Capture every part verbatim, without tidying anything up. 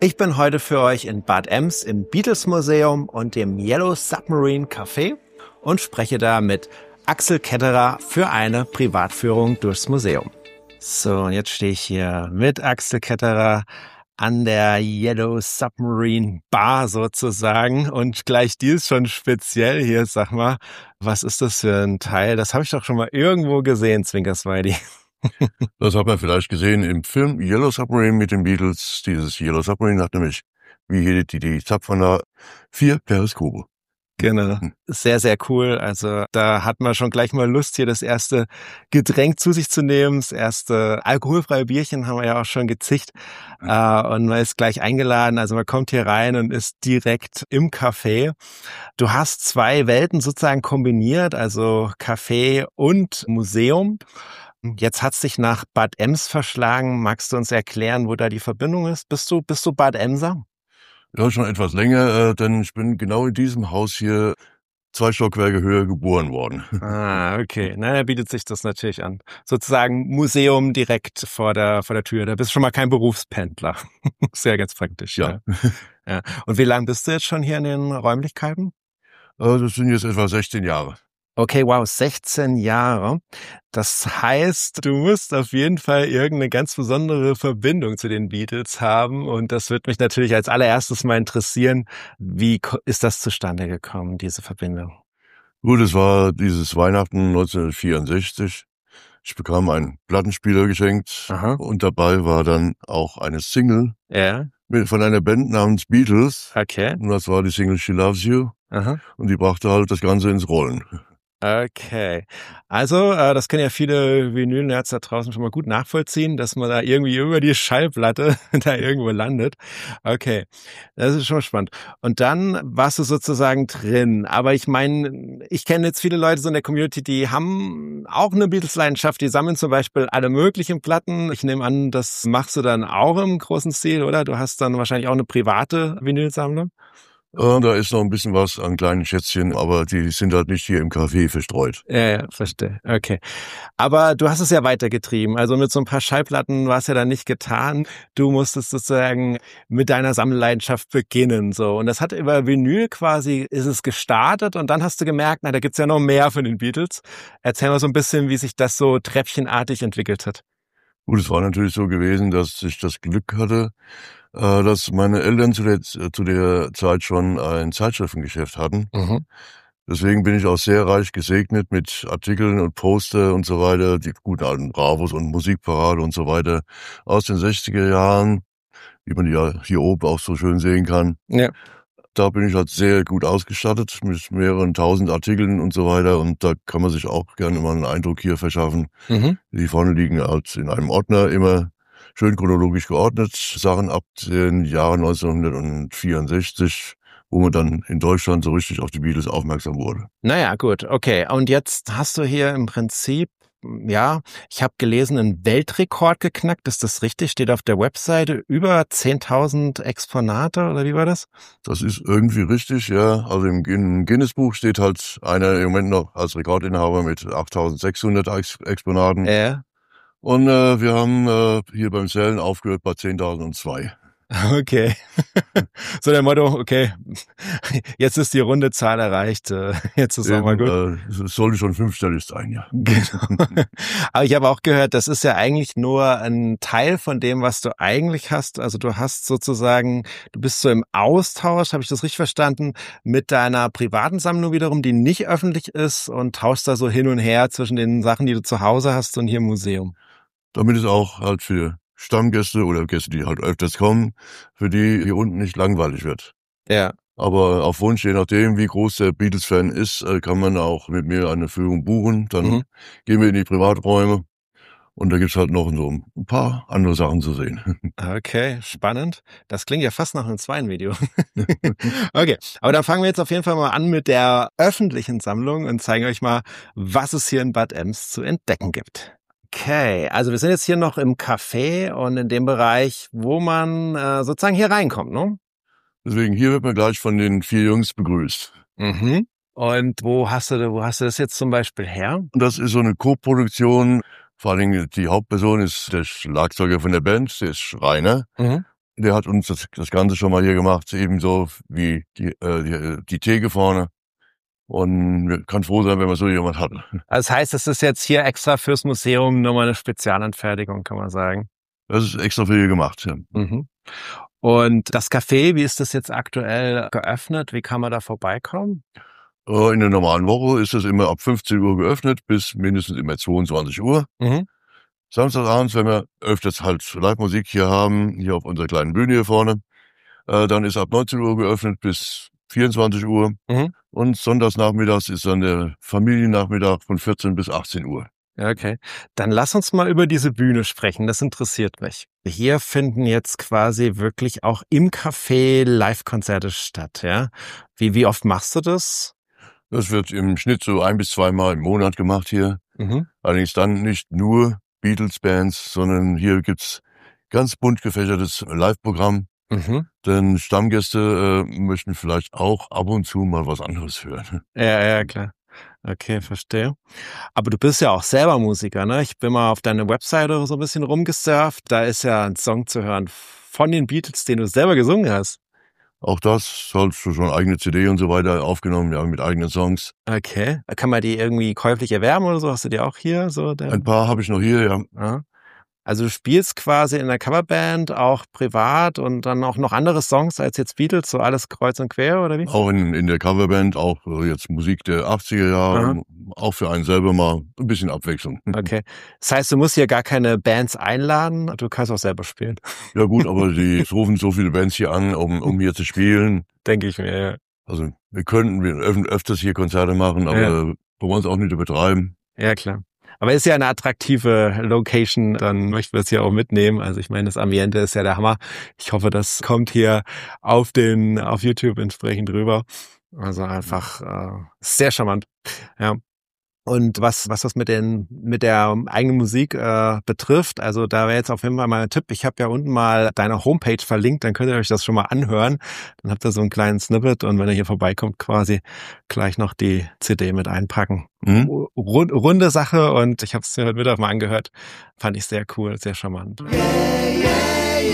Ich bin heute für euch in Bad Ems im Beatles Museum und dem Yellow Submarine Café und spreche da mit Axel Ketterer für eine Privatführung durchs Museum. So, und jetzt stehe ich hier mit Axel Ketterer an der Yellow Submarine Bar sozusagen und gleich die ist schon speziell hier. Sag mal, was ist das für ein Teil? Das habe ich doch schon mal irgendwo gesehen, Zwinkersweidi. Das hat man vielleicht gesehen im Film Yellow Submarine mit den Beatles. Dieses Yellow Submarine hat nämlich, wie jede die, die Zapfhahn, vier Periskope. Genau, sehr, sehr cool. Also da hat man schon gleich mal Lust, hier das erste Getränk zu sich zu nehmen. Das erste alkoholfreie Bierchen haben wir ja auch schon gezischt. Mhm. Äh, und man ist gleich eingeladen. Also man kommt hier rein und ist direkt im Café. Du hast zwei Welten sozusagen kombiniert, also Café und Museum. Jetzt hat's dich nach Bad Ems verschlagen. Magst du uns erklären, wo da die Verbindung ist? Bist du, bist du Bad Emser? Ja, schon etwas länger, äh, denn ich bin genau in diesem Haus hier zwei Stockwerke höher geboren worden. Ah, okay. Na, da bietet sich das natürlich an. Sozusagen Museum direkt vor der, vor der Tür. Da bist du schon mal kein Berufspendler. Sehr ganz praktisch. Ja. Ja. Ja. Und wie lange bist du jetzt schon hier in den Räumlichkeiten? Äh, das sind jetzt etwa sechzehn Jahre. Okay, wow, sechzehn Jahre. Das heißt, du musst auf jeden Fall irgendeine ganz besondere Verbindung zu den Beatles haben. Und das wird mich natürlich als allererstes mal interessieren. Wie ist das zustande gekommen, diese Verbindung? Gut, es war dieses Weihnachten neunzehnhundertvierundsechzig. Ich bekam einen Plattenspieler geschenkt. Aha. Und dabei war dann auch eine Single ja. von einer Band namens Beatles. Okay. Und das war die Single She Loves You. Aha. Und die brachte halt das Ganze ins Rollen. Okay, also äh, das können ja viele Vinyl-Nerds da draußen schon mal gut nachvollziehen, dass man da irgendwie über die Schallplatte da irgendwo landet. Okay, das ist schon mal spannend. Und dann warst du sozusagen drin. Aber ich meine, ich kenne jetzt viele Leute so in der Community, die haben auch eine Beatles-Leidenschaft. Die sammeln zum Beispiel alle möglichen Platten. Ich nehme an, das machst du dann auch im großen Stil, oder? Du hast dann wahrscheinlich auch eine private Vinylsammlung. Äh, da ist noch ein bisschen was an kleinen Schätzchen, aber die sind halt nicht hier im Café verstreut. Ja, ja, verstehe. Okay. Aber du hast es ja weitergetrieben. Also mit so ein paar Schallplatten war es ja dann nicht getan. Du musstest sozusagen mit deiner Sammelleidenschaft beginnen, so. Und das hat über Vinyl quasi, ist es gestartet und dann hast du gemerkt, na, da gibt's ja noch mehr von den Beatles. Erzähl mal so ein bisschen, wie sich das so treppchenartig entwickelt hat. Gut, es war natürlich so gewesen, dass ich das Glück hatte, dass meine Eltern zu der, zu der Zeit schon ein Zeitschriftengeschäft hatten. Mhm. Deswegen bin ich auch sehr reich gesegnet mit Artikeln und Poster und so weiter, die guten alten Bravos und Musikparade und so weiter aus den sechziger Jahren, wie man ja hier oben auch so schön sehen kann. Ja. Da bin ich halt sehr gut ausgestattet mit mehreren tausend Artikeln und so weiter und da kann man sich auch gerne mal einen Eindruck hier verschaffen. Mhm. Die vorne liegen halt in einem Ordner immer schön chronologisch geordnet, Sachen ab den Jahren neunzehnhundertvierundsechzig, wo man dann in Deutschland so richtig auf die Beatles aufmerksam wurde. Naja, gut, okay. Und jetzt hast du hier im Prinzip, ja, ich habe gelesen, einen Weltrekord geknackt. Ist das richtig? Steht auf der Webseite über zehntausend Exponate oder wie war das? Das ist irgendwie richtig, ja. Also im Guinness-Buch steht halt einer im Moment noch als Rekordinhaber mit achttausendsechshundert Exponaten. Ja. Und äh, wir haben äh, hier beim Zählen aufgehört bei zehntausendzwei. Okay. So der Motto, okay, jetzt ist die runde Zahl erreicht, jetzt ist auch mal gut. Äh, es sollte schon fünfstellig sein, ja. Genau. Aber ich habe auch gehört, das ist ja eigentlich nur ein Teil von dem, was du eigentlich hast. Also du hast sozusagen, du bist so im Austausch, habe ich das richtig verstanden, mit deiner privaten Sammlung wiederum, die nicht öffentlich ist und tauschst da so hin und her zwischen den Sachen, die du zu Hause hast und hier im Museum. Damit es auch halt für Stammgäste oder Gäste, die halt öfters kommen, für die hier unten nicht langweilig wird. Ja. Aber auf Wunsch, je nachdem, wie groß der Beatles-Fan ist, kann man auch mit mir eine Führung buchen. Dann mhm. gehen wir in die Privaträume und da gibt's halt noch so ein paar andere Sachen zu sehen. Okay, spannend. Das klingt ja fast nach einem zweiten Video. Okay, aber dann fangen wir jetzt auf jeden Fall mal an mit der öffentlichen Sammlung und zeigen euch mal, was es hier in Bad Ems zu entdecken gibt. Okay, also wir sind jetzt hier noch im Café und in dem Bereich, wo man äh, sozusagen hier reinkommt, ne? Deswegen, hier wird man gleich von den vier Jungs begrüßt. Mhm. Und wo hast du, wo hast du das jetzt zum Beispiel her? Und das ist so eine Co-Produktion. Vor allen Dingen die Hauptperson ist der Schlagzeuger von der Band, der ist Rainer. Mhm. der hat uns das, das Ganze schon mal hier gemacht, ebenso wie die, äh, die, die Theke vorne. Und man kann froh sein, wenn man so jemand hat. Das heißt, es ist jetzt hier extra fürs Museum nochmal eine Spezialanfertigung, kann man sagen. Das ist extra für hier gemacht, ja. Mhm. Und das Café, wie ist das jetzt aktuell geöffnet? Wie kann man da vorbeikommen? In der normalen Woche ist es immer ab fünfzehn Uhr geöffnet bis mindestens immer zweiundzwanzig Uhr. Mhm. Samstagabends, wenn wir öfters halt Live-Musik hier haben, hier auf unserer kleinen Bühne hier vorne, äh, dann ist ab neunzehn Uhr geöffnet bis vierundzwanzig Uhr. Mhm. Und sonntagsnachmittags ist dann der Familiennachmittag von vierzehn bis achtzehn Uhr. Ja, okay. Dann lass uns mal über diese Bühne sprechen. Das interessiert mich. Hier finden jetzt quasi wirklich auch im Café Live-Konzerte statt, ja? Wie, wie oft machst du das? Das wird im Schnitt so ein bis zweimal im Monat gemacht hier. Mhm. Allerdings dann nicht nur Beatles-Bands, sondern hier gibt's ganz bunt gefächertes Live-Programm. Mhm. Denn Stammgäste äh, möchten vielleicht auch ab und zu mal was anderes hören. Ja, ja, klar. Okay, verstehe. Aber du bist ja auch selber Musiker, ne? Ich bin mal auf deine Webseite so ein bisschen rumgesurft. Da ist ja ein Song zu hören von den Beatles, den du selber gesungen hast. Auch das hast du schon eigene C D und so weiter aufgenommen, ja, mit eigenen Songs. Okay. Kann man die irgendwie käuflich erwerben oder so? Hast du die auch hier? So der Ein paar habe ich noch hier, ja. Ja. Also du spielst quasi in einer Coverband auch privat und dann auch noch andere Songs als jetzt Beatles, so alles kreuz und quer, oder wie? Auch in, in der Coverband, auch jetzt Musik der achtziger Jahre, Aha. Auch für einen selber mal ein bisschen Abwechslung. Okay. Das heißt, du musst hier gar keine Bands einladen, du kannst auch selber spielen. Ja gut, aber die rufen so viele Bands hier an, um, um hier zu spielen. Denke ich mir, ja. Also wir könnten wir öf- öfters hier Konzerte machen, aber ja. wollen wir uns auch nicht übertreiben. Ja, klar. Aber ist ja eine attraktive Location, dann möchten wir es hier auch mitnehmen. Also ich meine, das Ambiente ist ja der Hammer. Ich hoffe, das kommt hier auf den auf YouTube entsprechend rüber. Also einfach äh, sehr charmant. Ja. Und was was das mit den mit der eigenen Musik äh, betrifft, also da wäre jetzt auf jeden Fall mal ein Tipp. Ich habe ja unten mal deine Homepage verlinkt, dann könnt ihr euch das schon mal anhören. Dann habt ihr so einen kleinen Snippet und wenn ihr hier vorbeikommt, quasi gleich noch die C D mit einpacken. Mhm. Rund, runde Sache und ich habe es heute Mittag mal angehört. Fand ich sehr cool, sehr charmant. Yeah, yeah,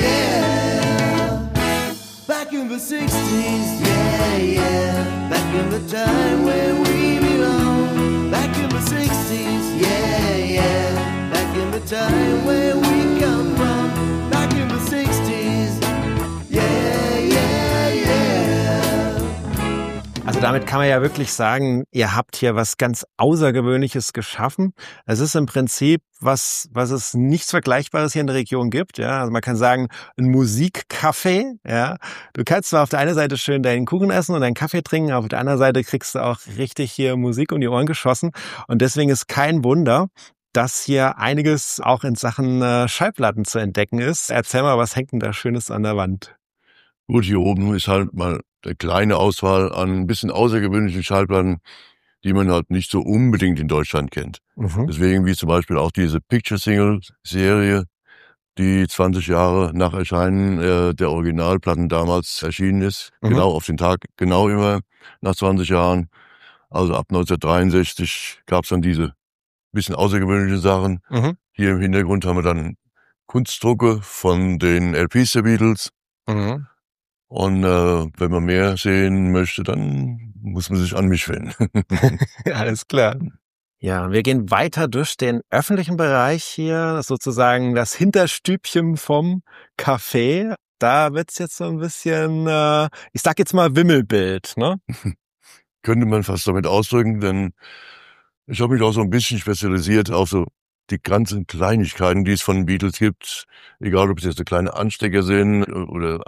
yeah. Back in the sixties, yeah, yeah. Back in the time where we belong. Back in the sixties, yeah, yeah. Back in the time where we come from. Back in the sixties, yeah, yeah, yeah. Also damit kann man ja wirklich sagen, ihr habt hier was ganz Außergewöhnliches geschaffen. Es ist im Prinzip was, was es nichts Vergleichbares hier in der Region gibt. Ja, also man kann sagen, ein Musikcafé. Ja, du kannst zwar auf der einen Seite schön deinen Kuchen essen und deinen Kaffee trinken, aber auf der anderen Seite kriegst du auch richtig hier Musik um die Ohren geschossen. Und deswegen ist kein Wunder, dass hier einiges auch in Sachen äh, Schallplatten zu entdecken ist. Erzähl mal, was hängt denn da Schönes an der Wand? Gut, hier oben ist halt mal eine kleine Auswahl an ein bisschen außergewöhnlichen Schallplatten, die man halt nicht so unbedingt in Deutschland kennt. Mhm. Deswegen wie zum Beispiel auch diese Picture-Single-Serie, die zwanzig Jahre nach Erscheinen äh, der Originalplatten damals erschienen ist. Mhm. Genau auf den Tag, genau immer nach zwanzig Jahren. Also ab neunzehnhundertdreiundsechzig gab es dann diese bisschen außergewöhnlichen Sachen. Mhm. Hier im Hintergrund haben wir dann Kunstdrucke von den L Ps der Beatles. Mhm. Und äh, wenn man mehr sehen möchte, dann muss man sich an mich wenden. Alles klar. Ja, wir gehen weiter durch den öffentlichen Bereich hier, das ist sozusagen das Hinterstübchen vom Café. Da wird's jetzt so ein bisschen, äh, ich sag jetzt mal Wimmelbild, ne? Könnte man fast damit ausdrücken, denn ich habe mich auch so ein bisschen spezialisiert auf so die ganzen Kleinigkeiten, die es von den Beatles gibt. Egal, ob es jetzt so kleine Anstecker sind oder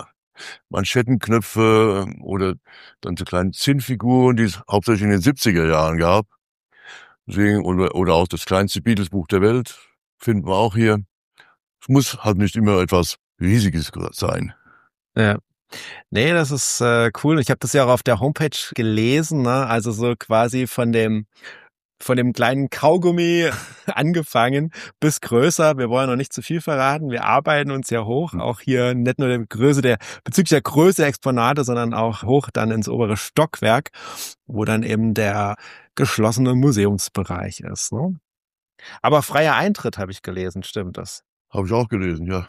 Manschettenknöpfe oder dann so kleine Zinnfiguren, die es hauptsächlich in den siebziger Jahren gab. Deswegen, oder, oder auch das kleinste Beatles-Buch der Welt finden wir auch hier. Es muss halt nicht immer etwas Riesiges sein. Ja. Nee, das ist äh, cool. Ich habe das ja auch auf der Homepage gelesen, ne? Also so quasi von dem von dem kleinen Kaugummi angefangen bis größer. Wir wollen noch nicht zu viel verraten. Wir arbeiten uns ja hoch, auch hier nicht nur der Größe der, bezüglich der Größe der Exponate, sondern auch hoch dann ins obere Stockwerk, wo dann eben der geschlossene Museumsbereich ist. Ne? Aber freier Eintritt habe ich gelesen, stimmt das? Habe ich auch gelesen, ja.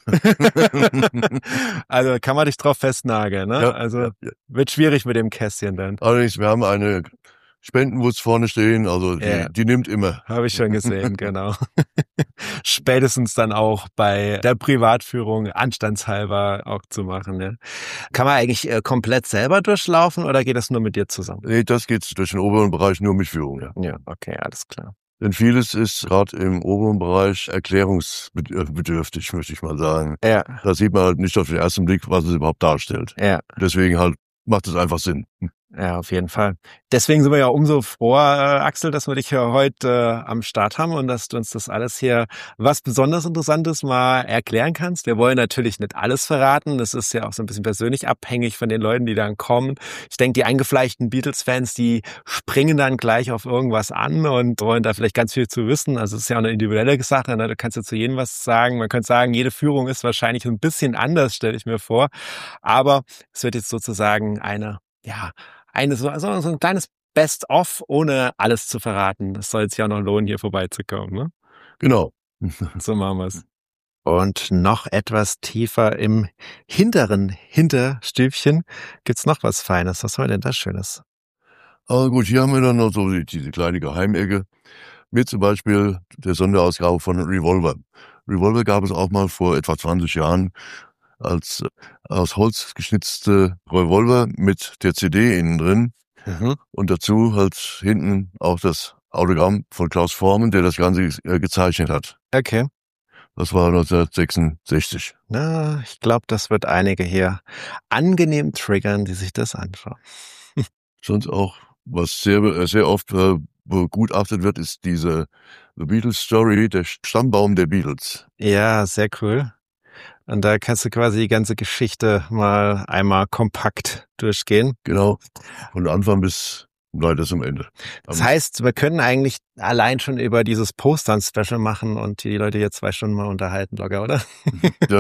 Also kann man dich drauf festnageln, ne? Ja, also ja, ja. Wird schwierig mit dem Kästchen dann. Allerdings, wir haben eine Spendenwurst vorne stehen, also die, Ja. die nimmt immer. Habe ich schon gesehen, genau. Spätestens dann auch bei der Privatführung anstandshalber auch zu machen. Ja. Kann man eigentlich äh, komplett selber durchlaufen oder geht das nur mit dir zusammen? Nee, das geht durch den oberen Bereich nur mit Führung, ja. Ja, okay, alles klar. Denn vieles ist gerade im oberen Bereich erklärungsbedürftig, möchte ich mal sagen. Ja. Da sieht man halt nicht auf den ersten Blick, was es überhaupt darstellt. Ja. Deswegen halt macht es einfach Sinn. Ja, auf jeden Fall. Deswegen sind wir ja umso froher, äh, Axel, dass wir dich hier heute äh, am Start haben und dass du uns das alles hier, was besonders Interessantes mal erklären kannst. Wir wollen natürlich nicht alles verraten. Das ist ja auch so ein bisschen persönlich abhängig von den Leuten, die dann kommen. Ich denke, die eingefleischten Beatles-Fans, die springen dann gleich auf irgendwas an und wollen da vielleicht ganz viel zu wissen. Also es ist ja auch eine individuelle Sache, ne? Du kannst ja zu jedem was sagen. Man könnte sagen, jede Führung ist wahrscheinlich ein bisschen anders, stelle ich mir vor. Aber es wird jetzt sozusagen eine, ja, Eine, so, so ein kleines Best-of, ohne alles zu verraten. Das soll sich ja auch noch lohnen, hier vorbeizukommen, ne? Genau. So machen wir's. Und noch etwas tiefer im hinteren Hinterstübchen gibt's noch was Feines. Was war denn das Schönes? Aber gut, hier haben wir dann noch so die, diese kleine Geheimecke. Mit zum Beispiel der Sonderausgabe von Revolver. Revolver gab es auch mal vor etwa zwanzig Jahren als aus Holz geschnitzte Revolver mit der C D innen drin. Mhm. Und dazu halt hinten auch das Autogramm von Klaus Voormann, der das Ganze äh, gezeichnet hat. Okay. Das war neunzehnhundertsechsundsechzig. Na, ich glaube, das wird einige hier angenehm triggern, die sich das anschauen. Sonst auch, was sehr, sehr oft äh, begutachtet wird, ist diese The Beatles Story, der Stammbaum der Beatles. Ja, sehr cool. Und da kannst du quasi die ganze Geschichte mal einmal kompakt durchgehen. Genau, von Anfang bis weiter zum Ende. Das heißt, wir können eigentlich allein schon über dieses Poster ein Special machen und die Leute hier zwei Stunden mal unterhalten, locker, oder? Ja.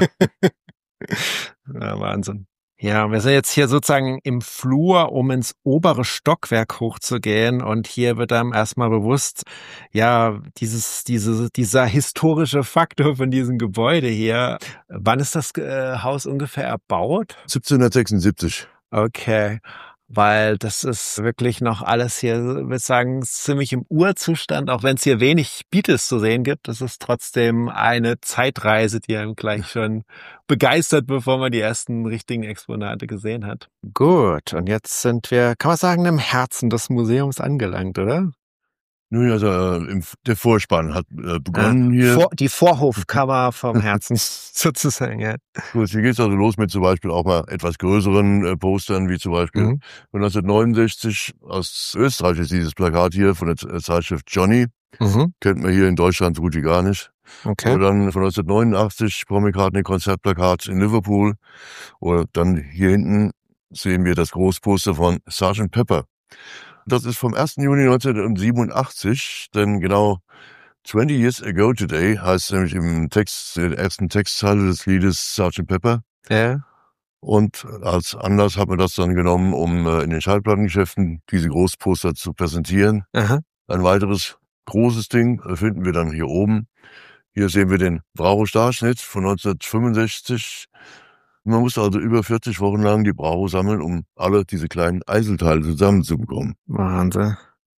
Ja, Wahnsinn. Ja, wir sind jetzt hier sozusagen im Flur, um ins obere Stockwerk hochzugehen. Und hier wird einem erstmal bewusst, ja, dieses, diese, dieser historische Faktor von diesem Gebäude hier. Wann ist das äh, Haus ungefähr erbaut? siebzehnhundertsechsundsiebzig. Okay. Weil das ist wirklich noch alles hier, würde ich sagen, ziemlich im Urzustand, auch wenn es hier wenig Beatles zu sehen gibt. Das ist trotzdem eine Zeitreise, die einem gleich schon begeistert, bevor man die ersten richtigen Exponate gesehen hat. Gut, und jetzt sind wir, kann man sagen, im Herzen des Museums angelangt, oder? Nun, also äh, im, der Vorspann hat äh, begonnen ja, hier. Vor, die Vorhofkammer vom Herzen sozusagen, ja. Gut, hier geht's also los mit zum Beispiel auch mal etwas größeren äh, Postern, wie zum Beispiel Mhm. von neunzehnhundertneunundsechzig aus Österreich ist dieses Plakat hier von der Zeitschrift Johnny. Mhm. Kennt man hier in Deutschland so gut wie gar nicht. Okay. Oder dann von neunzehnhundertneunundachtzig Paul McCartney Konzertplakat in Liverpool. Oder dann hier hinten sehen wir das Großposter von Sergeant Pepper. Das ist vom ersten Juni neunzehnhundertsiebenundachtzig, denn genau twenty years ago today heißt nämlich im Text, der ersten Textzeile des Liedes Sergeant Pepper. Ja. Und als Anlass hat man das dann genommen, um äh, in den Schallplattengeschäften diese Großposter zu präsentieren. Aha. Ein weiteres großes Ding äh, finden wir dann hier oben. Hier sehen wir den Bravo-Starschnitt von neunzehnhundertfünfundsechzig. Man musste also über vierzig Wochen lang die Bravo sammeln, um alle diese kleinen Einzelteile zusammenzubekommen. Wahnsinn.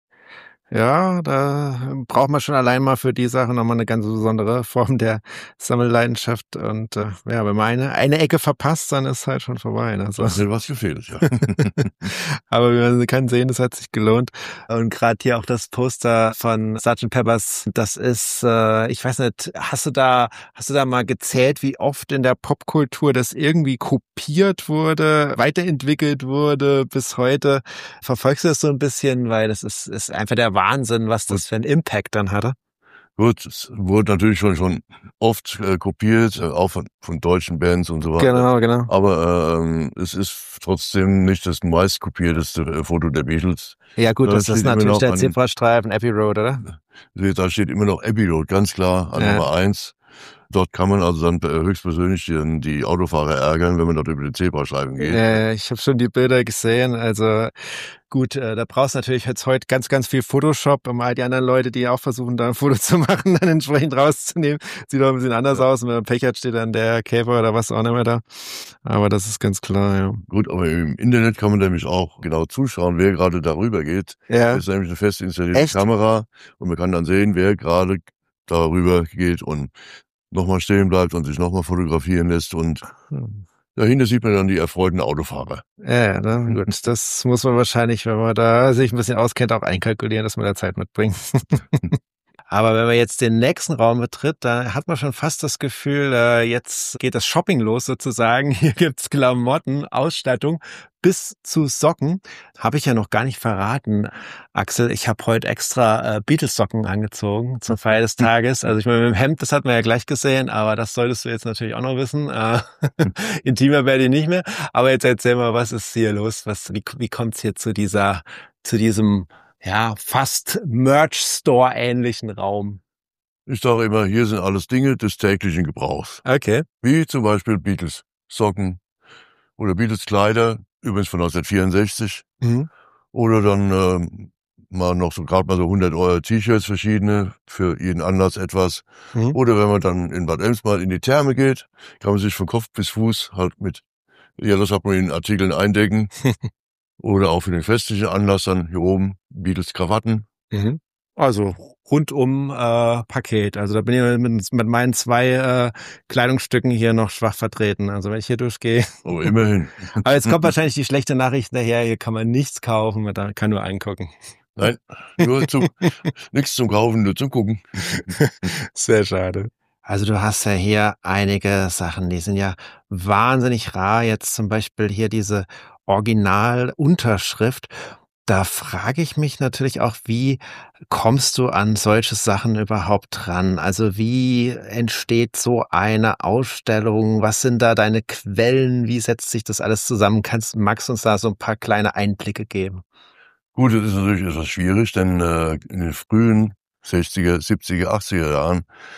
Ja, da braucht man schon allein mal für die Sache nochmal eine ganz besondere Form der Sammelleidenschaft. Und äh, ja, wenn man eine, eine Ecke verpasst, dann ist halt schon vorbei. Ne? So. Das hätte was gefehlt, ja. Aber man kann sehen, es hat sich gelohnt. Und gerade hier auch das Poster von Sergeant Peppers, das ist, äh, ich weiß nicht, hast du da, hast du da mal gezählt, wie oft in der Popkultur das irgendwie kopiert wurde, weiterentwickelt wurde bis heute? Verfolgst du das so ein bisschen, weil das ist, ist einfach der Wahnsinn, was das für einen Impact dann hatte. Gut, es wurde natürlich schon schon oft äh, kopiert, äh, auch von, von deutschen Bands und so weiter. Genau, genau. Aber ähm, es ist trotzdem nicht das meistkopierteste äh, Foto der Beatles. Ja gut, Da das ist steht immer natürlich noch der an- Zebrastreifen, Abbey Road, oder? Da steht immer noch Abbey Road, ganz klar, an Ja. Nummer eins. Dort kann man also dann höchstpersönlich die, die Autofahrer ärgern, wenn man dort über die Zebrastreifen geht. Äh, ich habe schon die Bilder gesehen. Also gut, äh, da brauchst du natürlich jetzt heute ganz, ganz viel Photoshop, um all die anderen Leute, die auch versuchen, da ein Foto zu machen, dann entsprechend rauszunehmen. Sieht doch ein bisschen anders ja. aus. Und wenn man Pech hat, steht dann der Käfer oder was auch nicht mehr da. Aber das ist ganz klar, ja. Gut, aber im Internet kann man nämlich auch genau zuschauen, wer gerade darüber geht. Ja. Das ist nämlich eine fest installierte Echt? Kamera und man kann dann sehen, wer gerade darüber geht und nochmal stehen bleibt und sich nochmal fotografieren lässt und dahinter sieht man dann die erfreuten Autofahrer. Ja, ne? Gut, das muss man wahrscheinlich, wenn man da sich ein bisschen auskennt, auch einkalkulieren, dass man da Zeit mitbringt. Aber wenn man jetzt den nächsten Raum betritt, da hat man schon fast das Gefühl, äh, jetzt geht das Shopping los sozusagen. Hier gibt's Klamotten, Ausstattung bis zu Socken. Habe ich ja noch gar nicht verraten, Axel. Ich habe heute extra äh, Beatles-Socken angezogen zur Feier des Tages. Also ich meine, mit dem Hemd, das hat man ja gleich gesehen, aber das solltest du jetzt natürlich auch noch wissen. Äh, intimer werde ich nicht mehr. Aber jetzt erzähl mal, was ist hier los? Was, wie, wie kommt's hier zu dieser, zu diesem ja, fast Merch-Store-ähnlichen Raum? Ich sage immer, hier sind alles Dinge des täglichen Gebrauchs. Okay. Wie zum Beispiel Beatles Socken oder Beatles Kleider, übrigens von neunzehnhundertvierundsechzig. Mhm. Oder dann ähm, mal noch so gerade mal so hundert Euro T-Shirts verschiedene, für jeden Anlass etwas. Mhm. Oder wenn man dann in Bad Ems mal in die Therme geht, kann man sich von Kopf bis Fuß halt mit, ja, das hat man in Artikeln eindecken. Oder auch für den festlichen Anlass dann hier oben Beatles Krawatten. Mhm. Also rundum äh, Paket. Also da bin ich mit, mit meinen zwei äh, Kleidungsstücken hier noch schwach vertreten. Also wenn ich hier durchgehe. Oh, immerhin. Aber jetzt kommt wahrscheinlich die schlechte Nachricht daher, hier kann man nichts kaufen, man kann nur eingucken. Nein, nur zum, nichts zum Kaufen, nur zum Gucken. Sehr schade. Also du hast ja hier einige Sachen, die sind ja wahnsinnig rar. Jetzt zum Beispiel hier diese Originalunterschrift. Da frage ich mich natürlich auch, wie kommst du an solche Sachen überhaupt dran? Also wie entsteht so eine Ausstellung? Was sind da deine Quellen? Wie setzt sich das alles zusammen? Kannst Max uns da so ein paar kleine Einblicke geben? Gut, das ist natürlich etwas schwierig, denn äh, in den frühen sechziger, siebziger, achtziger Jahren,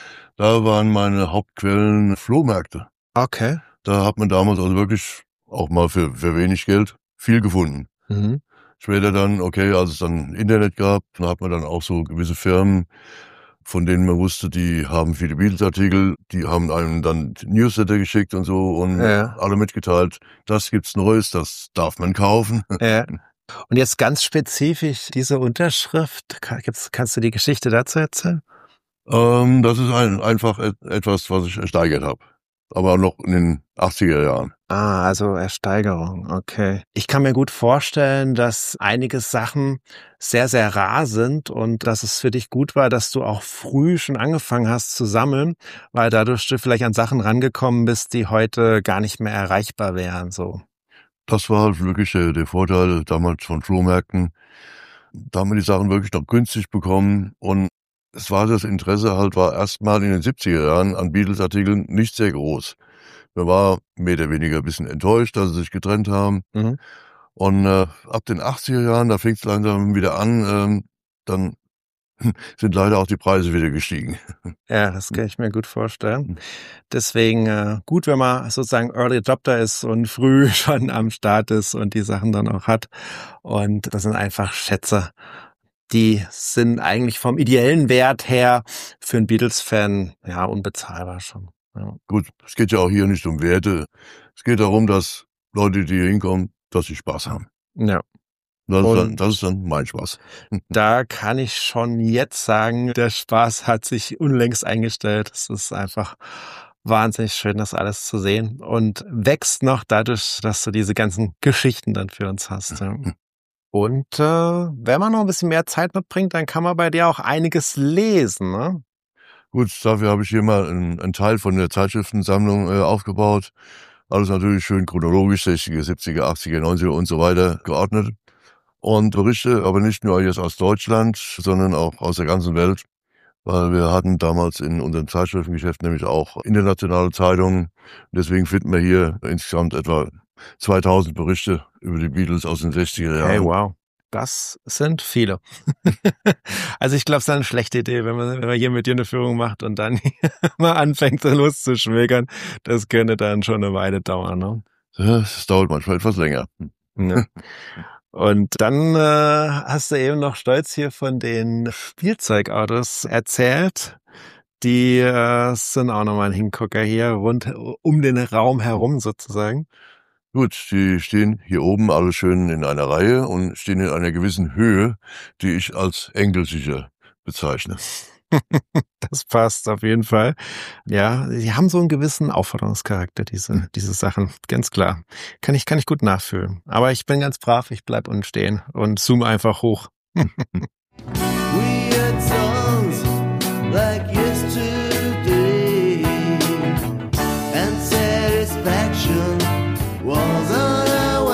da waren meine Hauptquellen Flohmärkte. Okay. Da hat man damals also wirklich auch mal für, für wenig Geld viel gefunden. Mhm. Später dann, okay, als es dann Internet gab, da hat man dann auch so gewisse Firmen, von denen man wusste, die haben viele Beatles-Artikel, die haben einem dann Newsletter geschickt und so und ja. alle mitgeteilt, das gibt's Neues, das darf man kaufen. Ja. Und jetzt ganz spezifisch diese Unterschrift, gibt's, kannst du die Geschichte dazu erzählen? Ähm, das ist ein, einfach et, etwas, was ich ersteigert habe. Aber noch in den achtziger Jahren. Ah, also Ersteigerung, okay. Ich kann mir gut vorstellen, dass einige Sachen sehr, sehr rar sind und dass es für dich gut war, dass du auch früh schon angefangen hast zu sammeln, weil dadurch du vielleicht an Sachen rangekommen bist, die heute gar nicht mehr erreichbar wären, so. Das war halt wirklich der, der Vorteil damals von Flohmärkten. Da haben wir die Sachen wirklich noch günstig bekommen und es war das Interesse halt, war erstmal in den siebziger Jahren an Beatles-Artikeln nicht sehr groß. Man war mehr oder weniger ein bisschen enttäuscht, dass sie sich getrennt haben. Mhm. Und äh, ab den achtziger Jahren, da fing es langsam wieder an, ähm, dann sind leider auch die Preise wieder gestiegen. Ja, das kann ich mir gut vorstellen. Deswegen äh, gut, wenn man sozusagen Early Adopter ist und früh schon am Start ist und die Sachen dann auch hat. Und das sind einfach Schätze. Die sind eigentlich vom ideellen Wert her für einen Beatles-Fan ja unbezahlbar schon. Ja. Gut, es geht ja auch hier nicht um Werte. Es geht darum, dass Leute, die hier hinkommen, dass sie Spaß haben. Ja. Das ist, dann, das ist dann mein Spaß. Da kann ich schon jetzt sagen, der Spaß hat sich unlängst eingestellt. Es ist einfach wahnsinnig schön, das alles zu sehen und wächst noch dadurch, dass du diese ganzen Geschichten dann für uns hast. Ja. Und äh, wenn man noch ein bisschen mehr Zeit mitbringt, dann kann man bei dir auch einiges lesen, ne? Gut, dafür habe ich hier mal einen, einen Teil von der Zeitschriftensammlung äh, aufgebaut. Alles natürlich schön chronologisch, sechziger, siebziger, achtziger, neunziger und so weiter geordnet. Und Berichte, aber nicht nur jetzt aus Deutschland, sondern auch aus der ganzen Welt. Weil wir hatten damals in unserem Zeitschriftengeschäft nämlich auch internationale Zeitungen. Deswegen finden wir hier insgesamt etwa zweitausend Berichte über die Beatles aus den sechziger Jahren. Hey, wow. Das sind viele. Also ich glaube, es ist eine schlechte Idee, wenn man, wenn man hier mit dir eine Führung macht und dann mal anfängt, so loszuschwägern. Das könnte dann schon eine Weile dauern, ne? Das dauert manchmal etwas länger. Ja. Und dann äh, hast du eben noch stolz hier von den Spielzeugautos erzählt. Die äh, sind auch nochmal ein Hingucker hier rund um den Raum herum sozusagen. Gut, die stehen hier oben alle schön in einer Reihe und stehen in einer gewissen Höhe, die ich als enkelsicher bezeichne. Das passt auf jeden Fall. Ja, sie haben so einen gewissen Aufforderungscharakter, diese, diese Sachen. Ganz klar. Kann ich, kann ich gut nachfühlen. Aber ich bin ganz brav, ich bleib unten stehen und zoom einfach hoch. Weird songs like yesterday, and satisfaction was on our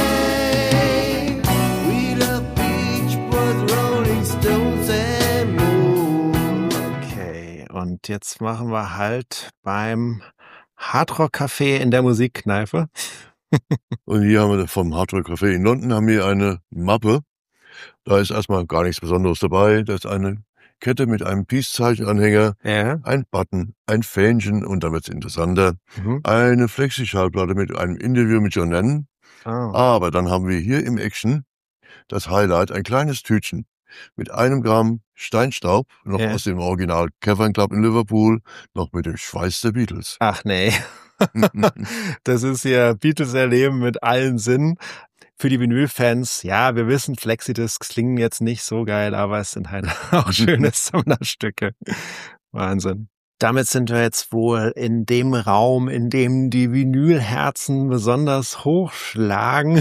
way. We love Beach Boys, Rolling Stones and more. Okay, und jetzt machen wir halt beim Hardrock-Café in der Musikkneipe. Und hier haben wir vom Hardrock Café in London haben wir eine Mappe. Da ist erstmal gar nichts Besonderes dabei. Da ist eine Kette mit einem Peace-Zeichen-Anhänger, Ja. ein Button, ein Fähnchen und da wird's interessanter. Mhm. Eine Flexi-Schallplatte mit einem Interview mit John Lennon. Oh. Aber dann haben wir hier im Action das Highlight, ein kleines Tütchen mit einem Gramm Steinstaub, noch Ja. aus dem Original Cavern Club in Liverpool, noch mit dem Schweiß der Beatles. Ach nee. Das ist ja Beatles erleben mit allen Sinnen. Für die Vinyl-Fans, ja, wir wissen, Flexidiscs klingen jetzt nicht so geil, aber es sind halt auch schöne Sammlerstücke. Wahnsinn. Damit sind wir jetzt wohl in dem Raum, in dem die Vinylherzen besonders hochschlagen.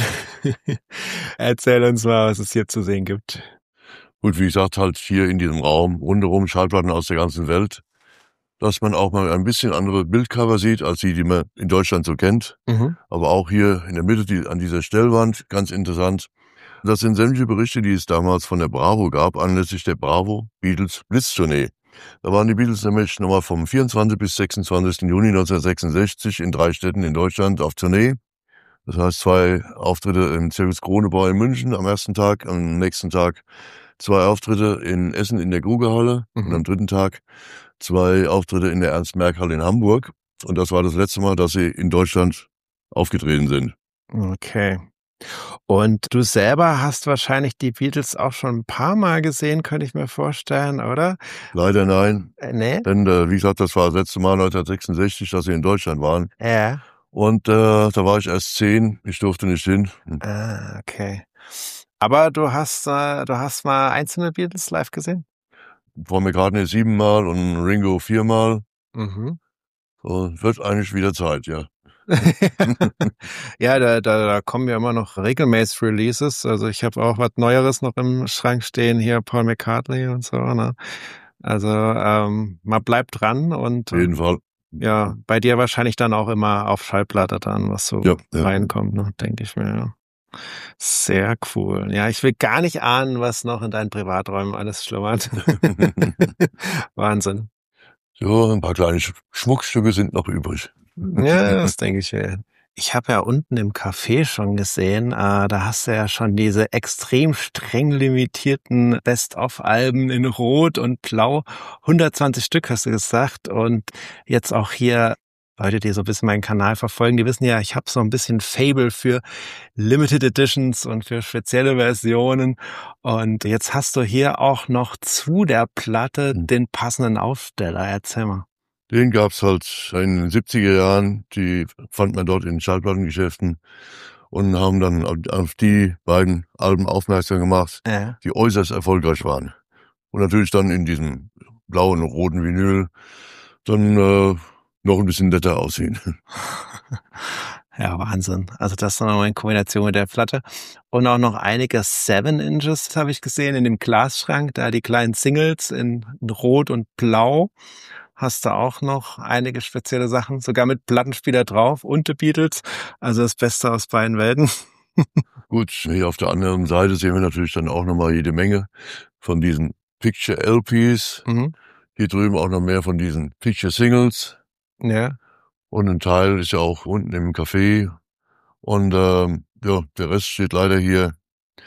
Erzähl uns mal, was es hier zu sehen gibt. Gut, wie gesagt, halt hier in diesem Raum rundherum Schallplatten aus der ganzen Welt, dass man auch mal ein bisschen andere Bildcover sieht, als die, die man in Deutschland so kennt. Mhm. Aber auch hier in der Mitte die, an dieser Stellwand, ganz interessant. Das sind sämtliche Berichte, die es damals von der Bravo gab, anlässlich der Bravo Beatles Blitztournee. Da waren die Beatles nämlich nochmal vom vierundzwanzigsten bis sechsundzwanzigsten Juni neunzehnhundertsechsundsechzig in drei Städten in Deutschland auf Tournee. Das heißt, zwei Auftritte im Zirkus Kronebau in München am ersten Tag, am nächsten Tag zwei Auftritte in Essen in der Grugerhalle Mhm. und am dritten Tag zwei Auftritte in der Ernst-Merck-Halle in Hamburg. Und das war das letzte Mal, dass sie in Deutschland aufgetreten sind. Okay. Und du selber hast wahrscheinlich die Beatles auch schon ein paar Mal gesehen, könnte ich mir vorstellen, oder? Leider nein, Äh, nee? denn äh, wie gesagt, das war das letzte Mal neunzehnhundertsechsundsechzig, dass sie in Deutschland waren. Ja. Und äh, da war ich erst zehn, ich durfte nicht hin. Hm. Ah, okay. Aber du hast, äh, du hast mal einzelne Beatles live gesehen? Paul McCartney siebenmal und Ringo viermal. Mhm. So, wird eigentlich wieder Zeit, ja. Ja, da, da, da kommen ja immer noch regelmäßig Releases. Also ich habe auch was Neueres noch im Schrank stehen, hier Paul McCartney und so. Ne? Also ähm, man bleibt dran und Auf jeden Fall. ja, bei dir wahrscheinlich dann auch immer auf Schallplatte dann, was so Ja, ja. reinkommt, ne? Denke ich mir. Ja. Sehr cool. Ja, ich will gar nicht ahnen, was noch in deinen Privaträumen alles schlummert. Wahnsinn. So, ein paar kleine Sch- Schmuckstücke sind noch übrig. Ja, das denke ich mir. Ich habe ja unten im Café schon gesehen, äh, da hast du ja schon diese extrem streng limitierten Best-of-Alben in Rot und Blau. hundertzwanzig Stück hast du gesagt. Und jetzt auch hier, Leute, die so ein bisschen meinen Kanal verfolgen, die wissen ja, ich habe so ein bisschen Fable für Limited Editions und für spezielle Versionen. Und jetzt hast du hier auch noch zu der Platte Hm. den passenden Aufsteller. Erzähl mal. Den gab's halt in den siebziger Jahren, die fand man dort in Schallplattengeschäften und haben dann auf- auf die beiden Alben aufmerksam gemacht, Ja. die äußerst erfolgreich waren. Und natürlich dann in diesem blauen und roten Vinyl dann äh, noch ein bisschen netter aussehen. Ja, Wahnsinn. Also das dann noch in Kombination mit der Platte. Und auch noch einige Seven Inches habe ich gesehen in dem Glasschrank. Da die kleinen Singles in, in Rot und Blau. Hast du auch noch einige spezielle Sachen, sogar mit Plattenspieler drauf und The Beatles. Also das Beste aus beiden Welten. Gut, hier auf der anderen Seite sehen wir natürlich dann auch nochmal jede Menge von diesen Picture-L Ps. Mhm. Hier drüben auch noch mehr von diesen Picture-Singles. Ja. Und ein Teil ist ja auch unten im Café. Und ähm, ja, der Rest steht leider hier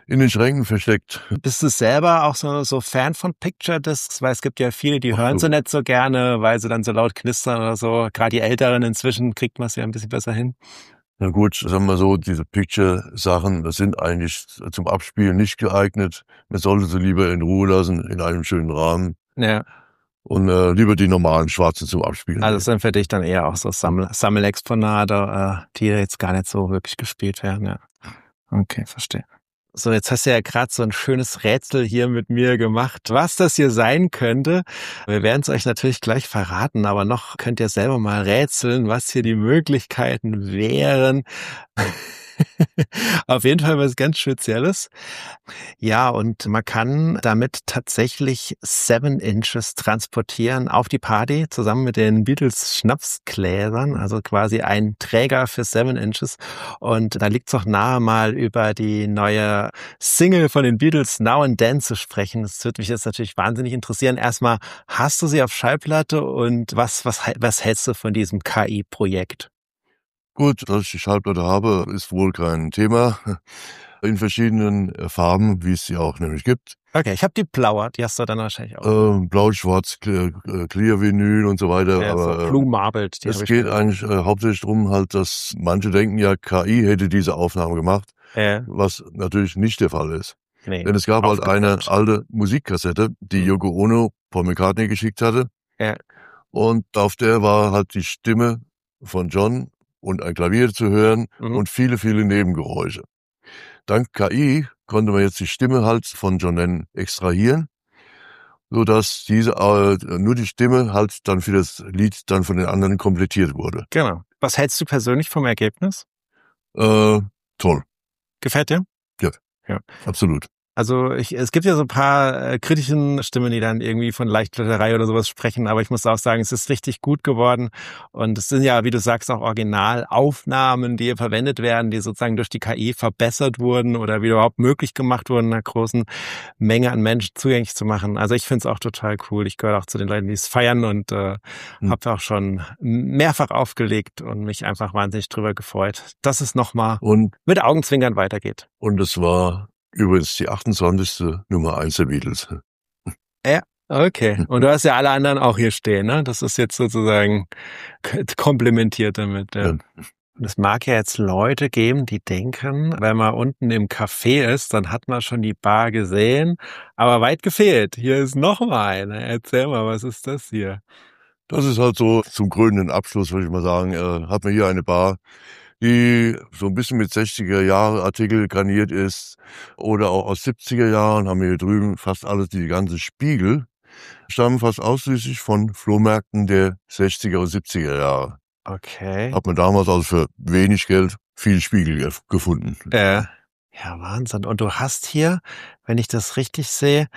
in den Schränken versteckt. Bist du selber auch so, so Fan von Picture Discs? Weil es gibt ja viele, die Ach, hören so nicht so gerne, weil sie dann so laut knistern oder so. Gerade die Älteren inzwischen kriegt man es ja ein bisschen besser hin. Na gut, sagen wir so, diese Picture-Sachen, das sind eigentlich zum Abspielen nicht geeignet. Man sollte sie lieber in Ruhe lassen, in einem schönen Rahmen. Ja. Und äh, lieber die normalen Schwarzen zum Abspielen. Also sind für dich dann eher auch so Sammel- Sammelexponate, äh, die jetzt gar nicht so wirklich gespielt werden, ja. Okay, verstehe. So, jetzt hast du ja gerade so ein schönes Rätsel hier mit mir gemacht, was das hier sein könnte. Wir werden es euch natürlich gleich verraten, aber noch könnt ihr selber mal rätseln, was hier die Möglichkeiten wären. Auf jeden Fall was ganz Spezielles. Ja, und man kann damit tatsächlich Seven Inches transportieren auf die Party, zusammen mit den Beatles Schnapsgläsern, also quasi ein Träger für Seven Inches. Und da liegt es auch nahe, mal über die neue Single von den Beatles Now and Then zu sprechen. Das würde mich jetzt natürlich wahnsinnig interessieren. Erstmal, hast du sie auf Schallplatte und was, was, was hältst du von diesem K I-Projekt? Gut, dass ich die Schallplatte habe, ist wohl kein Thema. In verschiedenen Farben, wie es sie auch nämlich gibt. Okay, ich habe die blaue, die hast du dann wahrscheinlich auch. Äh, Blau, Schwarz, Clear Vinyl und so weiter. Ja, aber so Blue Marbled. Es geht gehört. eigentlich äh, hauptsächlich darum, halt, dass manche denken, ja, K I hätte diese Aufnahme gemacht, ja. Was natürlich nicht der Fall ist. Nee, denn es gab halt eine alte Musikkassette, die Yoko Ono Paul McCartney geschickt hatte. Ja. Und auf der war halt die Stimme von John und ein Klavier zu hören mhm. und viele, viele Nebengeräusche. Dank K I konnte man jetzt die Stimme halt von John Lennon extrahieren, so dass diese äh, nur die Stimme halt dann für das Lied dann von den anderen komplettiert wurde. Genau. Was hältst du persönlich vom Ergebnis? Äh, toll. Gefällt dir? Ja, ja, absolut. Also ich, es gibt ja so ein paar äh, kritischen Stimmen, die dann irgendwie von Leichtkletterei oder sowas sprechen, aber ich muss auch sagen, es ist richtig gut geworden und es sind ja, wie du sagst, auch Originalaufnahmen, die hier verwendet werden, die sozusagen durch die K I verbessert wurden oder wie überhaupt möglich gemacht wurden, einer großen Menge an Menschen zugänglich zu machen. Also ich finde es auch total cool. Ich gehöre auch zu den Leuten, die es feiern und äh, hm. habe auch schon mehrfach aufgelegt und mich einfach wahnsinnig drüber gefreut, dass es nochmal mit Augenzwinkern weitergeht. Und es war übrigens die achtundzwanzigste Nummer eins der Beatles. Ja, okay. Und du hast ja alle anderen auch hier stehen, ne? Das ist jetzt sozusagen komplementiert damit. Ja. Ja. Und es mag ja jetzt Leute geben, die denken, wenn man unten im Café ist, dann hat man schon die Bar gesehen, aber weit gefehlt. Hier ist noch mal eine. Erzähl mal, was ist das hier? Das ist halt so zum krönenden Abschluss, würde ich mal sagen, äh, hat man hier eine Bar, die so ein bisschen mit sechziger-Jahre-Artikel garniert ist oder auch aus siebziger Jahren, haben wir hier drüben fast alles, die ganzen Spiegel stammen fast ausschließlich von Flohmärkten der sechziger und siebziger Jahre. Okay. Hat man damals also für wenig Geld viel Spiegel gefunden. Äh, ja, Wahnsinn. Und du hast hier, wenn ich das richtig sehe,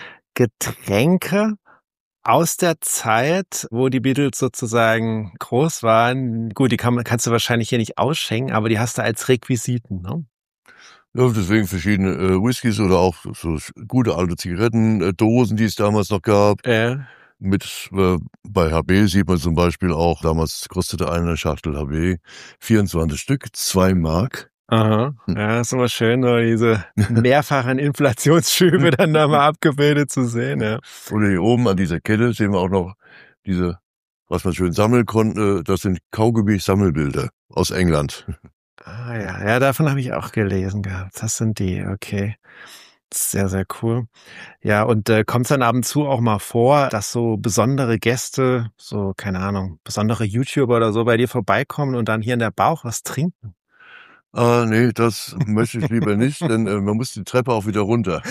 Getränke aus der Zeit, wo die Beatles sozusagen groß waren. Gut, die kann, kannst du wahrscheinlich hier nicht ausschenken, aber die hast du als Requisiten, ne? Ja, deswegen verschiedene äh, Whiskys oder auch so gute alte Zigarettendosen, die es damals noch gab. Äh. Mit äh, bei H B sieht man zum Beispiel auch, damals kostete eine Schachtel H B vierundzwanzig Stück, zwei Mark. Aha, ja, ist immer schön, so diese mehrfachen Inflationsschübe dann da mal abgebildet zu sehen, ja. Und hier oben an dieser Kette sehen wir auch noch diese, was man schön sammeln konnte, das sind Kaugummi-Sammelbilder aus England. Ah ja, ja, davon habe ich auch gelesen gehabt. Das sind die, okay. Sehr, sehr cool. Ja, und äh, kommt es dann ab und zu auch mal vor, dass so besondere Gäste, so, keine Ahnung, besondere YouTuber oder so bei dir vorbeikommen und dann hier in der Bar auch was trinken? Ah, nee, das möchte ich lieber nicht, denn äh, man muss die Treppe auch wieder runter.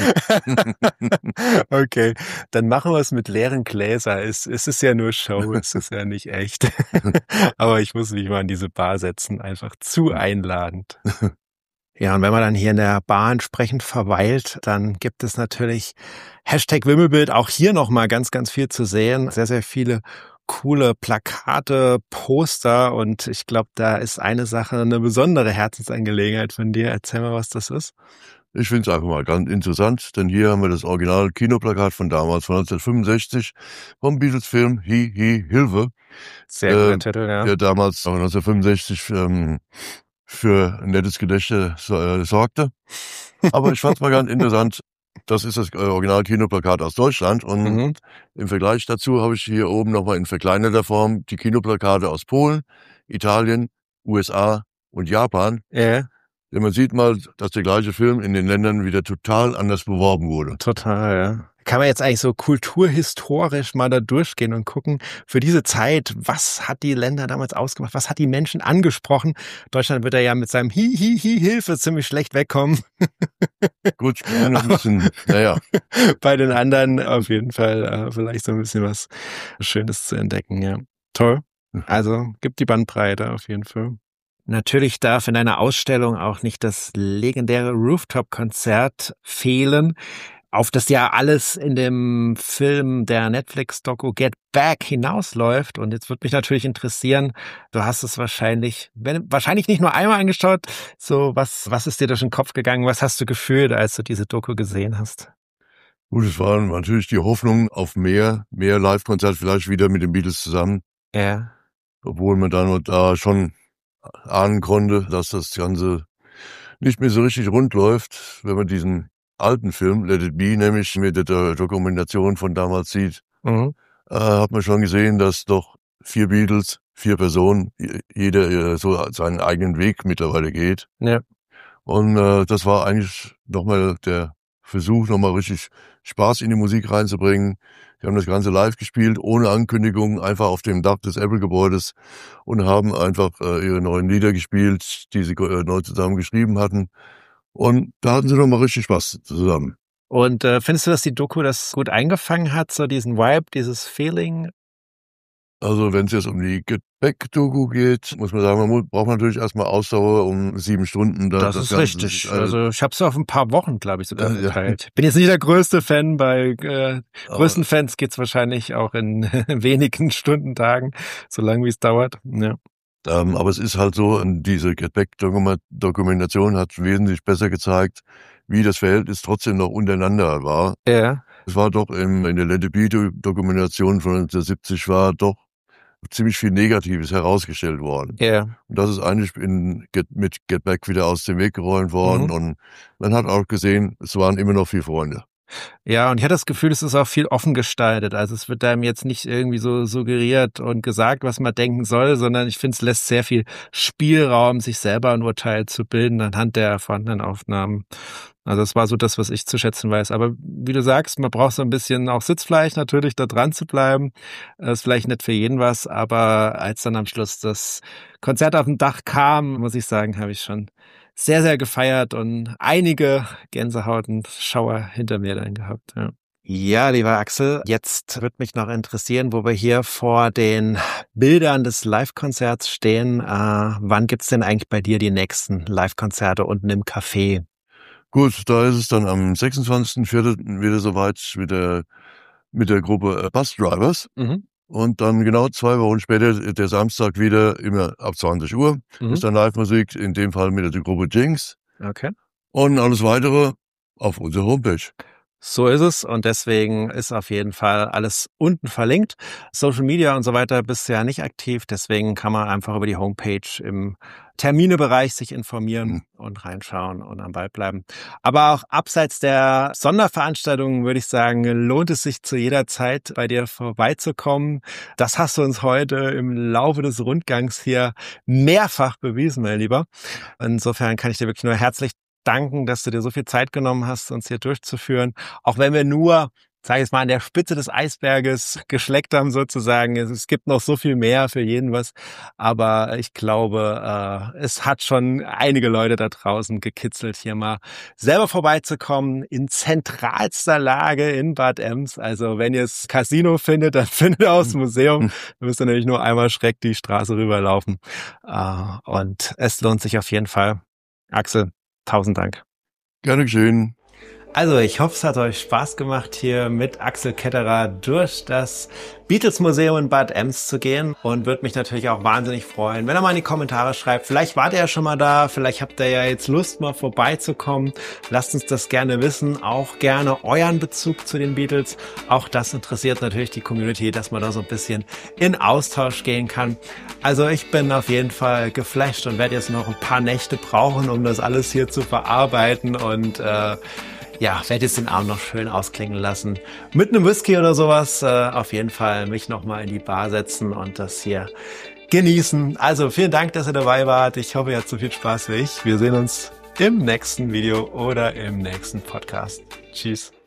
Okay, dann machen wir es mit leeren Gläsern. Es, es ist ja nur Show, es ist ja nicht echt. Aber ich muss mich mal in diese Bar setzen, einfach zu einladend. Ja, und wenn man dann hier in der Bar entsprechend verweilt, dann gibt es natürlich Hashtag Wimmelbild, auch hier nochmal ganz, ganz viel zu sehen. Sehr, sehr viele coole Plakate, Poster und ich glaube, da ist eine Sache eine besondere Herzensangelegenheit von dir. Erzähl mal, was das ist. Ich finde es einfach mal ganz interessant, denn hier haben wir das Original Kinoplakat von damals, von neunzehnhundertfünfundsechzig, vom Beatles-Film Hi, Hi, Hilfe. Sehr guter äh, Titel, ja. Der damals neunzehnhundertfünfundsechzig ähm, für ein nettes Gedächtnis äh, sorgte. Aber ich fand es mal ganz interessant. Das ist das Original-Kinoplakat aus Deutschland und mhm. im Vergleich dazu habe ich hier oben nochmal in verkleinerter Form die Kinoplakate aus Polen, Italien, U S A und Japan. Ja. Denn man sieht mal, dass der gleiche Film in den Ländern wieder total anders beworben wurde. Total, ja. Kann man jetzt eigentlich so kulturhistorisch mal da durchgehen und gucken, für diese Zeit, was hat die Länder damals ausgemacht, was hat die Menschen angesprochen? Deutschland wird ja mit seinem Hi, Hi, Hi, Hilfe ziemlich schlecht wegkommen. Gut, ein bisschen, naja. Bei den anderen auf jeden Fall äh, vielleicht so ein bisschen was Schönes zu entdecken, ja. Toll. Also gibt die Bandbreite auf jeden Fall. Natürlich darf in einer Ausstellung auch nicht das legendäre Rooftop-Konzert fehlen, auf das ja alles in dem Film der Netflix-Doku Get Back hinausläuft. Und jetzt würde mich natürlich interessieren, du hast es wahrscheinlich, wenn, wahrscheinlich nicht nur einmal angeschaut, so was, was ist dir durch den Kopf gegangen, was hast du gefühlt, als du diese Doku gesehen hast? Gut, es war natürlich die Hoffnung auf mehr, mehr Live-Konzert, vielleicht wieder mit den Beatles zusammen. Ja. Obwohl man dann und da schon ahnen konnte, dass das Ganze nicht mehr so richtig rund läuft, wenn man diesen alten Film, Let It Be, nämlich mit der Dokumentation von damals sieht, mhm. äh, hat man schon gesehen, dass doch vier Beatles, vier Personen, jeder äh, so seinen eigenen Weg mittlerweile geht. Ja. Und äh, das war eigentlich nochmal der Versuch, nochmal richtig Spaß in die Musik reinzubringen. Die haben das Ganze live gespielt, ohne Ankündigung, einfach auf dem Dach des Apple-Gebäudes und haben einfach äh, ihre neuen Lieder gespielt, die sie äh, neu zusammen geschrieben hatten. Und da hatten sie nochmal richtig Spaß zusammen. Und äh, findest du, dass die Doku das gut eingefangen hat, so diesen Vibe, dieses Feeling? Also wenn es jetzt um die Get Back-Doku geht, muss man sagen, man muss, braucht natürlich erstmal Ausdauer um sieben Stunden. Da, das, das ist Ganze richtig. Ist, also, also ich habe es auf ein paar Wochen, glaube ich, sogar geteilt. Ja. Bin jetzt nicht der größte Fan, bei äh, größten Aber, Fans geht's wahrscheinlich auch in wenigen Stundentagen, so lange wie es dauert. Ja. Ähm, aber es ist halt so, diese Get Back-Dokumentation hat wesentlich besser gezeigt, wie das Verhältnis trotzdem noch untereinander war. Ja. Es war doch im, in der Let It Be-Dokumentation von neunzehnhundertsiebzig war doch ziemlich viel Negatives herausgestellt worden. Ja. Und das ist eigentlich in Get, mit Get Back wieder aus dem Weg geräumt worden. Mhm. Und man hat auch gesehen, es waren immer noch vier Freunde. Ja, und ich hatte das Gefühl, es ist auch viel offen gestaltet. Also es wird einem jetzt nicht irgendwie so suggeriert und gesagt, was man denken soll, sondern ich finde, es lässt sehr viel Spielraum, sich selber ein Urteil zu bilden anhand der vorhandenen Aufnahmen. Also es war so das, was ich zu schätzen weiß. Aber wie du sagst, man braucht so ein bisschen auch Sitzfleisch natürlich, da dran zu bleiben. Das ist vielleicht nicht für jeden was, aber als dann am Schluss das Konzert auf dem Dach kam, muss ich sagen, habe ich schon sehr, sehr gefeiert und einige Gänsehaut und Schauer hinter mir dann gehabt. Ja. Ja, lieber Axel, jetzt wird mich noch interessieren, wo wir hier vor den Bildern des Live-Konzerts stehen. Äh, wann gibt's denn eigentlich bei dir die nächsten Live-Konzerte unten im Café? Gut, da ist es dann am sechsundzwanzigsten vierten wieder soweit mit der, mit der Gruppe Bus Drivers. Mhm. Und dann genau zwei Wochen später, der Samstag wieder, immer ab zwanzig Uhr, mhm. ist dann Live-Musik, in dem Fall mit der Gruppe Jinx. Okay. Und alles weitere auf unserer Homepage. So ist es und deswegen ist auf jeden Fall alles unten verlinkt. Social Media und so weiter bist du ja nicht aktiv, deswegen kann man einfach über die Homepage im Terminebereich sich informieren mhm. und reinschauen und am Ball bleiben. Aber auch abseits der Sonderveranstaltungen würde ich sagen, lohnt es sich zu jeder Zeit bei dir vorbeizukommen. Das hast du uns heute im Laufe des Rundgangs hier mehrfach bewiesen, mein Lieber. Insofern kann ich dir wirklich nur herzlich danken, dass du dir so viel Zeit genommen hast, uns hier durchzuführen. Auch wenn wir nur, sage ich jetzt mal, an der Spitze des Eisberges geschleckt haben sozusagen. Es gibt noch so viel mehr für jeden was. Aber ich glaube, äh, es hat schon einige Leute da draußen gekitzelt, hier mal selber vorbeizukommen in zentralster Lage in Bad Ems. Also wenn ihr das Casino findet, dann findet ihr auch das Museum. Da müsst ihr nämlich nur einmal schreck die Straße rüberlaufen. Äh, und es lohnt sich auf jeden Fall. Axel, tausend Dank. Gerne geschehen. Also ich hoffe, es hat euch Spaß gemacht, hier mit Axel Ketterer durch das Beatles-Museum in Bad Ems zu gehen und würde mich natürlich auch wahnsinnig freuen, wenn ihr mal in die Kommentare schreibt. Vielleicht wart ihr ja schon mal da, vielleicht habt ihr ja jetzt Lust, mal vorbeizukommen. Lasst uns das gerne wissen, auch gerne euren Bezug zu den Beatles. Auch das interessiert natürlich die Community, dass man da so ein bisschen in Austausch gehen kann. Also ich bin auf jeden Fall geflasht und werde jetzt noch ein paar Nächte brauchen, um das alles hier zu verarbeiten und äh, ja, werde jetzt den Abend noch schön ausklingen lassen. Mit einem Whisky oder sowas. Äh, auf jeden Fall mich nochmal in die Bar setzen und das hier genießen. Also vielen Dank, dass ihr dabei wart. Ich hoffe, ihr habt so viel Spaß wie ich. Wir sehen uns im nächsten Video oder im nächsten Podcast. Tschüss.